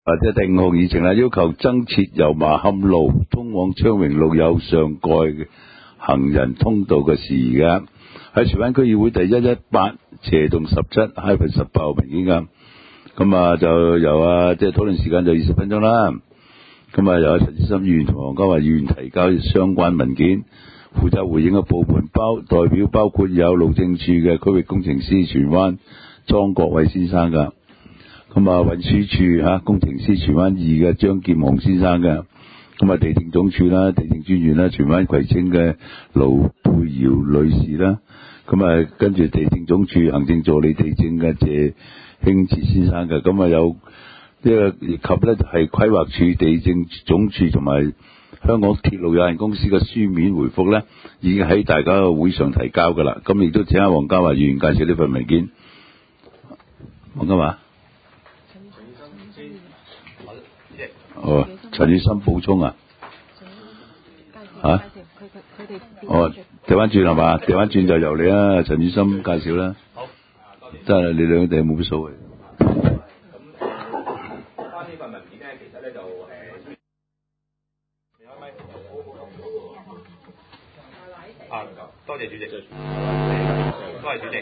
即係第5項議程啦，要求增設油麻磡路通往昌榮路右上蓋嘅行人通道嘅事宜嘅，喺荃灣區議會第118/17-18號文件㗎。咁就由即係討論時間就20分鐘啦。咁由陳志深議員同黃家華議員提交相關文件，負責回應嘅部門代表包括有路政署嘅區域工程師荃灣莊國偉先生㗎。運輸署工程師荃灣2嘅張劍虹先生嘅。地政總署啦，地政專員啦，荃灣葵青嘅盧佩瑤女士啦。跟住地政總署行政助理地政嘅謝興哲先生嘅。有呢個以及咧係規劃署、地政總署同埋香港鐵路有限公司嘅書面回覆咧，已經喺大家嘅會上提交㗎啦。亦都請黃家華議員介紹呢份文件。黃家華。陳宇森補充啊？調翻轉係嘛？調翻轉就由你啦，陳宇森介紹啦。好，真係你兩個哋冇乜所謂。 咁翻呢份文件咧，其實咧就多謝主席。多謝主席。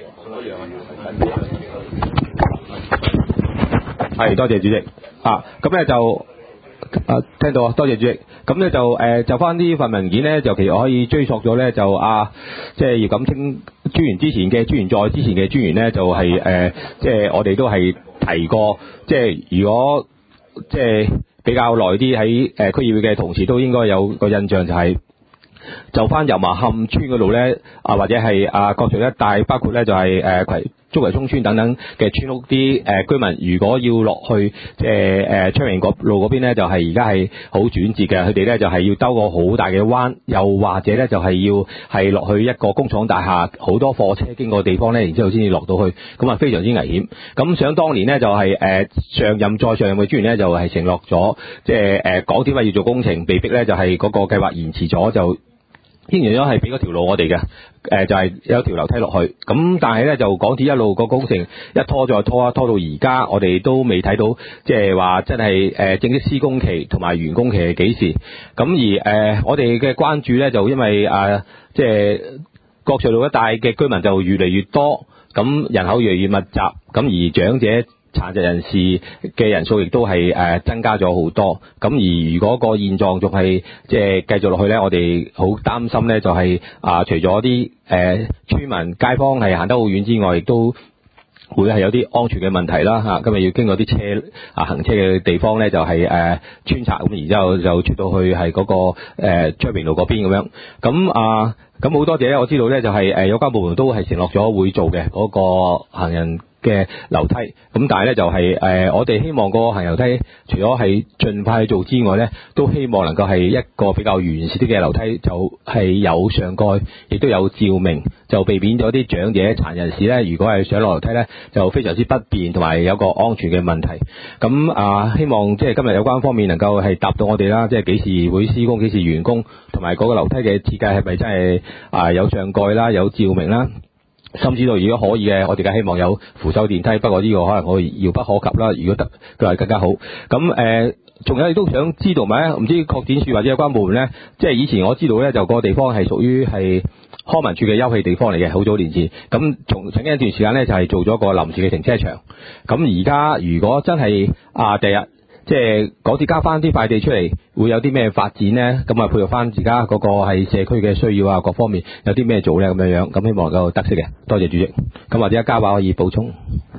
係，多謝主席。咁咧就。聽到啊，多謝主席。咁咧就翻呢份文件咧，就其實可以追溯咗咧，即係葉錦清專員之前嘅專員，再之前嘅專員咧，就係即係我哋都係提過，即係如果即係比較耐啲喺區議會嘅同事都應該有個印象，就翻油麻磡村嗰度咧，或者係角咀一帶，包括咧就係竹圍涌村等等嘅村屋啲居民，如果要落去即係昌榮路嗰邊咧，就係而家係好轉折嘅。佢哋咧就係要兜個好大嘅彎，又或者咧就係要係落去一個工廠大廈，好多貨車經過嘅地方咧，然之後先至落到去，咁非常之危險。咁想當年咧就係上任嘅專員咧就係承諾咗，即係港鐵話要做工程，被逼咧就係嗰個計劃延遲咗，就應承咗係俾嗰條路我哋嘅，就係有條樓梯落去。咁但係咧就港鐵一路個工程一拖再拖，拖到而家我哋都未睇到，即係話真係正式施工期同埋完工期係幾時。咁而我哋嘅關注咧就因為即係角隧路一帶嘅居民就越嚟越多，咁人口越嚟越密集，咁而長者殘疾人士嘅人數亦都係增加咗好多，咁而如果個現狀仲係即係繼續落去咧，我哋好擔心咧就係除咗啲村民街坊係行得好遠之外，亦都會係有啲安全嘅問題啦。今日要經過啲車行車嘅地方咧，就係穿插咁，然之後就出到去係嗰個昌榮路嗰邊咁樣。咁好多謝咧，我知道咧就係有關部門都係承諾咗會做嘅嗰個行人嘅樓梯，咁但係咧就係我哋希望個行人樓梯除咗係盡快去做之外咧，都希望能夠係一個比較完善啲嘅樓梯，就係有上蓋，亦都有照明，就避免咗啲長者殘人士咧，如果係上落樓梯咧，就非常之不便，同埋有個安全嘅問題。咁希望即係今日有關方面能夠係答到我哋啦，即係幾時會施工，幾時完工，同埋嗰個樓梯嘅設計係咪真係有上蓋啦，有照明啦。甚至到如果可以嘅，我哋梗希望有扶手電梯，不過呢個可能我遙不可及啦。如果得，佢係更加好。咁仲有你都想知道咪？唔知擴展處或者有關部門咧，即係以前我知道咧，就個地方係屬於係康文署嘅休憩地方嚟嘅，好早年前。咁曾經一段時間咧，就係做咗個臨時嘅停車場。咁而家如果真係第日即係港鐵加翻啲塊地出嚟，會有啲咩發展呢？咁配合翻而家嗰個係社區嘅需要各方面有啲咩做呢？咁樣，咁希望能夠得悉嘅。多謝主席。咁或者嘉華可以補充。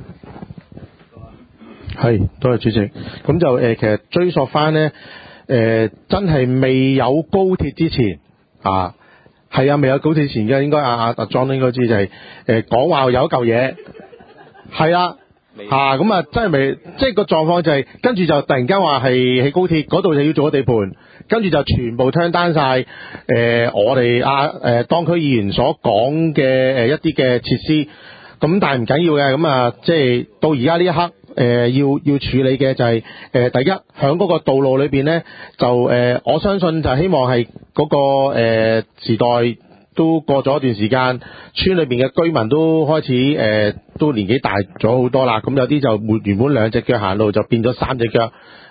係，多謝主席。咁就其實追溯翻呢，真係未有高鐵之前係未有高鐵之前嘅，應該阿莊應該知就係講話有一嚿嘢係啊。咁真係未，即係個狀況就係跟住就突然間話係喺高鐵嗰度就要做個地盤，跟住就全部turn down晒我哋當區議員所講嘅一啲嘅設施。咁但係唔緊要嘅，咁即係到而家呢一刻要處理嘅就係第一響嗰個道路裏邊咧，就我相信就希望係嗰個時代都過咗一段時間，村裏邊嘅居民都開始都年紀大咗好多啦。咁有啲就原本兩隻腳行路就變咗三隻腳。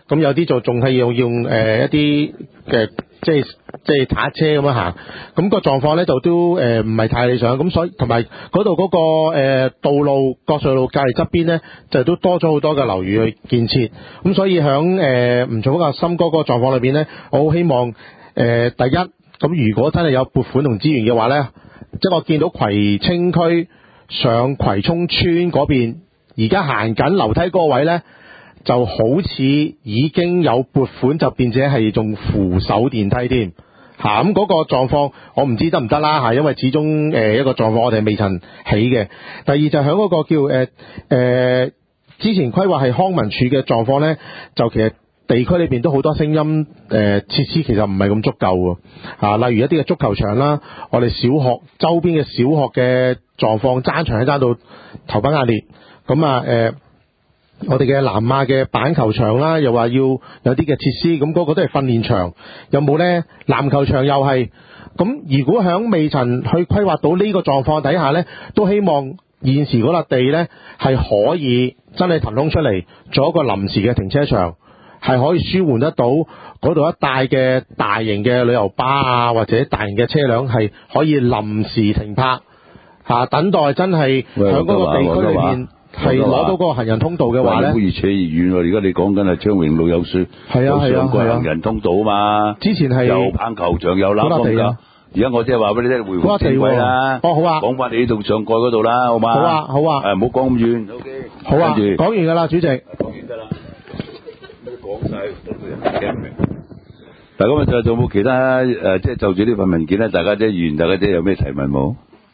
咁有啲就仲係用一啲嘅即係踩車咁樣行，咁個狀況咧就都唔係太理想，咁所以同埋嗰度嗰個道路國稅路隔離側邊咧就都多咗好多嘅樓宇去建設，咁所以響吳重福森嗰個狀況裏邊咧，我好希望第一，咁如果真係有撥款同資源嘅話咧，即係我見到葵青區上葵涌村嗰邊而家行緊樓梯嗰個位咧，就好似已經有撥款，就變者係用扶手電梯添嚇，咁嗰個狀況我唔知得唔得啦嚇，因為始終一個狀況我哋未曾起嘅。第二就響嗰個叫之前規劃係康文署嘅狀況咧，就其實地區裏邊都好多聲音，設施其實唔係咁足夠喎嚇，例如一啲嘅足球場啦，我哋小學周邊嘅小學嘅狀況爭場係爭到頭崩額裂，咁我哋嘅南亞嘅板球場啦，又話要有啲嘅設施，咁嗰個都係訓練場，有冇呢？籃球場又係，咁如果響未曾去規劃到呢個狀況底下呢，都希望現時嗰笪地呢係可以真係騰空出嚟做一個臨時嘅停車場，係可以舒緩得到嗰度一帶嘅大型嘅旅遊巴啊，或者大型嘅車輛係可以臨時停泊嚇，等待真係響嗰個地區裏面。係攞到嗰個行人通道嘅話咧， 越扯越遠喎！而家你講緊係昌榮路有上蓋行人通道啊嘛。之前係有棒球場有攬咁㗎。而家我即係話俾你聽，回復正軌啦。 哦，好啊。 講翻你呢度上蓋嗰度啦，好嘛？ 好啊，好啊。 唔好講咁遠。O K。 好啊。講完㗎啦，主席。 講完得啦。講晒都冇人聽明。嗱，咁啊，仲有冇其他即係就住呢份文件咧？大家即係議員，大家即係有咩提問冇？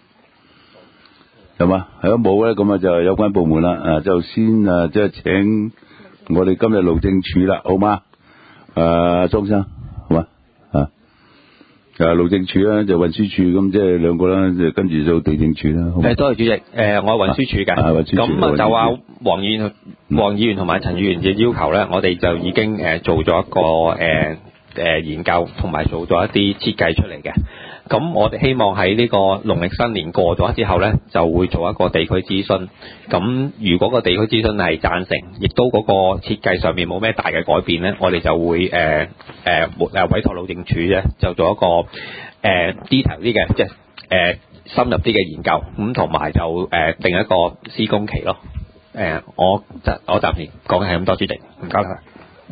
係嘛？係咯，冇咧，咁啊就有關部門啦，就先即係請我哋今日路政署啦，好嘛？莊生，好嘛？路政署啦，就運輸署，咁即係兩個啦，就跟住做地政署啦。 多謝主席，我係運輸署嘅，咁就話黃議員同埋陳議員嘅要求咧，我哋就已經做咗一個研究，同埋做咗一啲設計出嚟嘅。咁我哋希望喺呢個農曆新年過咗之後呢，就會做一個地區諮詢。咁如果個地區諮詢係贊成，亦都嗰個設計上面冇咩大嘅改變呢，我哋就會委託路政署呢，就做一個detail 啲嘅，即係深入啲嘅研究。咁同埋就定一個施工期咯。我暫時講嘅係咁多，主席，唔該晒。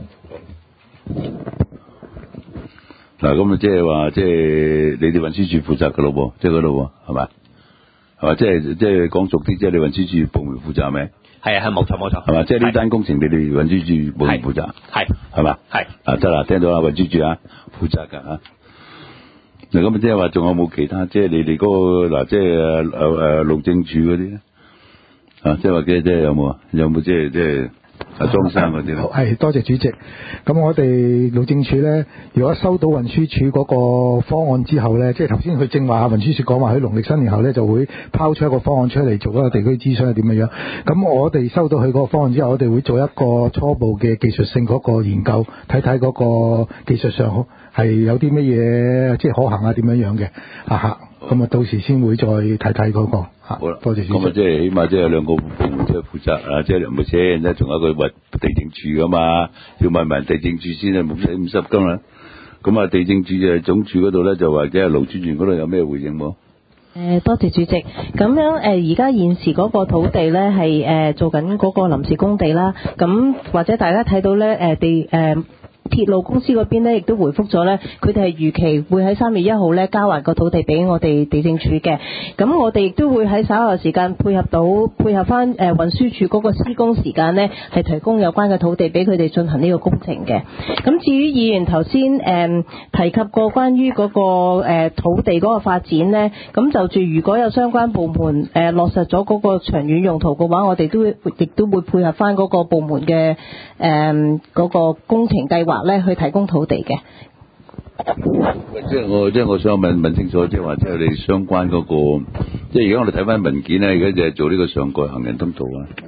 嗱，咁啊，即係話，即係你哋運輸署負責噶咯喎，即係嗰度喎，係嘛？係嘛？即係講熟啲，即係你運輸署部門負責咩？ 係啊，係冇錯冇錯。 係嘛？即係呢單工程你哋運輸署部門負責。係嘛？係。得啦，聽到啦，運輸署負責㗎嚇。嗱，咁啊，即係話仲有冇其他？即係你哋嗰個嗱，即係路政署嗰啲咧？即係話即係有冇啊？有冇即係？莊生嗰啲咧， 係多謝主席。咁我哋路政署咧，如果收到運輸署嗰個方案之後咧，即係頭先佢正話運輸署講話喺農曆新年後咧就會拋出一個方案出嚟做一個地區諮詢係點樣樣。咁我哋收到佢嗰個方案之後，我哋會做一個初步嘅技術性嗰個研究，睇睇嗰個技術上係有啲乜嘢即係可行啊點樣樣嘅咁啊，到時先會再睇睇嗰個。 好啦， 多謝主席。 咁啊，即係起碼即係兩個部門即係負責即係唔係車，咧仲有一個地政處噶嘛，要問埋地政處先啊，冇使咁濕㗎嘛。咁啊，地政處嘅總署嗰度咧就話即係勞專員嗰度有咩回應冇？ 多謝主席。咁樣而家現時嗰個土地咧係做緊嗰個臨時工地啦。咁或者大家睇到咧鐵路公司嗰邊咧，亦都回覆咗咧，佢哋係預期會喺3月1號咧交還個土地俾我哋地政署嘅。咁我哋亦都會喺稍後時間配合翻運輸署嗰個施工時間咧，係提供有關嘅土地俾佢哋進行呢個工程嘅。咁至於議員頭先提及過關於嗰個土地嗰個發展咧，咁就住如果有相關部門落實咗嗰個長遠用途嘅話，我哋亦都會配合翻嗰個部門嘅嗰個工程計劃咧去提供土地嘅。 即係我想問清楚，即係話即係你相關嗰個，即係而家我哋睇翻文件咧，而家就係做呢個上蓋行人通道啊。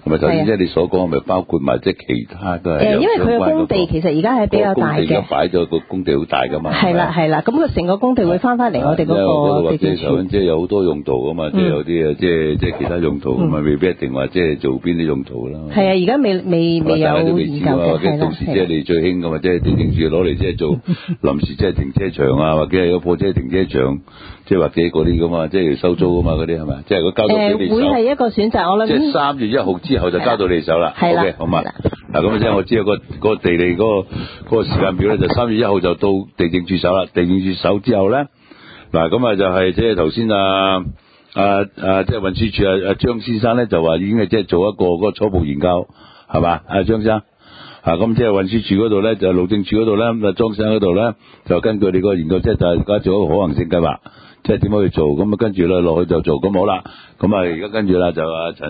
係咪頭先即係你所講，係咪包括埋即係其他都係？ 因為佢嘅工地其實而家係比較大嘅。 而家擺咗個工地好大㗎嘛。 係啦，咁佢成個工地會翻嚟我哋嗰個地政處。 即係有好多用途㗎嘛，即係有啲即係其他用途咁啊，未必一定話即係做邊啲用途啦。 係啊，而家未有研究嘅， 或者到時即係你最興㗎嘛，即係地政處攞嚟即係做臨時即係停車場啊，或者係有貨車停車場，即係或者嗰啲㗎嘛，即係收租㗎嘛嗰啲係咪？即係佢交到俾你手。 會係一個選擇，我諗。 即係3月1號之後就交到你手啦。 係啦。 OK，好嘛？嗱咁即係我知道個地利嗰個時間表咧，就3月1號就到地政處手啦。地政處手之後咧，嗱咁啊就係即係頭先即係運輸署張先生咧就話已經係即係做一個嗰個初步研究係嘛？張生咁即係運輸署嗰度咧就路政署嗰度咧咁莊生嗰度咧就根據你個研究即係就而家做一個可行性計劃。即係點樣去做咁啊？跟住咧落去就做咁好啦。咁啊而家跟住啦就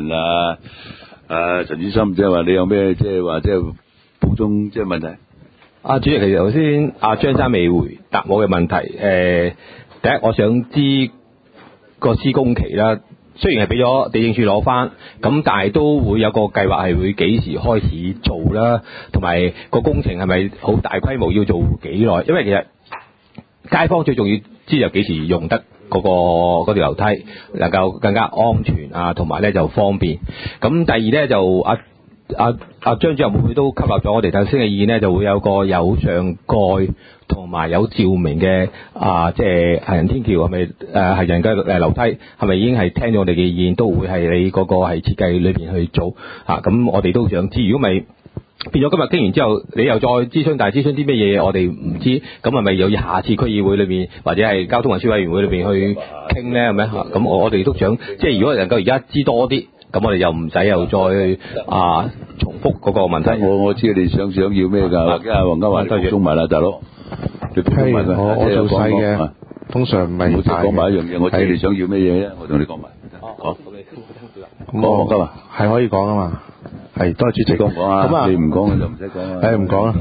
陳主心，即係話你有咩即係話即係補充即係問題？ 主席，其實頭先張生未回答我嘅問題。第一我想知個施工期啦，雖然係俾咗地政處攞翻，咁但係都會有個計劃係會幾時開始做啦，同埋個工程係咪好大規模要做幾耐？因為其實街坊最重要知道幾時用得嗰條樓梯能夠更加安全同埋咧就方便。咁第二咧就張主任會唔會都吸納咗我哋頭先嘅意見咧？就會有個有上蓋同埋有照明嘅即係行人天橋係咪行人嘅樓梯係咪已經係聽咗我哋嘅意見，都會係你嗰個係設計裏邊去做咁我哋都想知，如果咪變咗今日傾完之後，你又再諮詢，但係諮詢啲咩嘢我哋唔知，咁係咪有下次區議會裏邊或者係交通運輸委員會裏邊去傾咧？係咪？咁我哋都想，即係如果能夠而家知多啲，咁我哋又唔使又再重複嗰個問題。 我知你想要咩㗎？或者黃家華補充埋啦，大佬。 係我做細嘅，通常唔係大嘅。 講埋一樣嘢，我知你想要咩嘢咧，我同你講埋。好。 講黃家華係可以講啊嘛。係，多謝主席講啊。咁你唔講就唔使講啊。 唔講啦。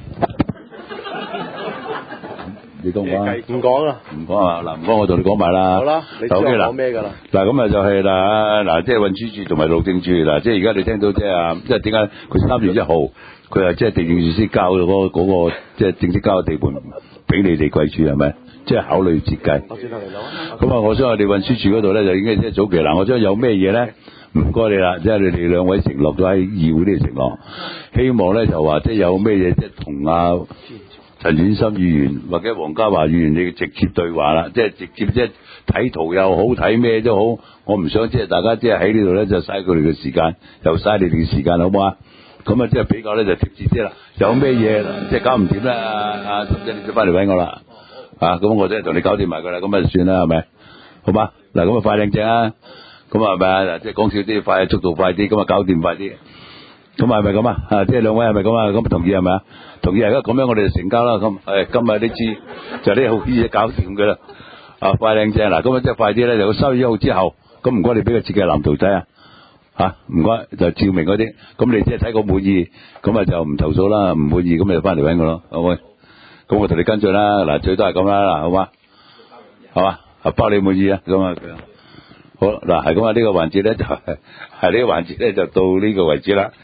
你講啊。 唔講啦。 唔講啊！嗱，唔講我同你講埋啦。 好啦，你知我講咩㗎啦？ 嗱，咁啊就係嗱，即係運輸署同埋路政署嗱，即係而家你聽到即係點解佢3月1號佢係即係地政處先交咗嗰個即係正式交嘅地盤俾你哋貴處係咪？即係考慮設計。咁啊，我想我哋運輸署嗰度咧就已經即係早期嗱，我想有咩嘢咧？唔該你啦，即係你哋兩位承諾咗喺議會呢度承諾，希望咧就話即係有咩嘢即係同陳琬琛議員或者黃家華議員你直接對話啦，即係直接即係睇圖又好睇咩都好，我唔想即係大家即係喺呢度咧就嘥佢哋嘅時間，又嘥你哋嘅時間，好唔好啊？咁啊即係比較咧就貼切啲啦，有咩嘢即係搞唔掂咧，甚至你就翻嚟揾我啦，咁我即係同你搞掂埋佢啦，咁啊算啦係咪？好嘛？嗱咁啊快靚正啊！咁係咪啊？即係講少啲快，速度快啲，咁啊搞掂快啲。咁係咪咁啊？即係兩位係咪咁啊？咁同意係咪啊？同意而家咁樣我哋就成交啦。咁今日呢次就呢好啲嘢搞掂佢啦。快靚正嗱，咁啊即係快啲咧，就3月1號之後，咁唔該你俾個設計藍圖仔唔該就照明嗰啲，咁你即係睇個滿意，咁啊就唔投訴啦，唔滿意咁你就翻嚟揾我咯，好唔好？咁我同你跟進啦，嗱最多係咁啦，嗱好嘛？係嘛？包你滿意啊，咁啊。好嗱，係咁啊！呢個環節咧就係呢個環節咧就到呢個為止啦。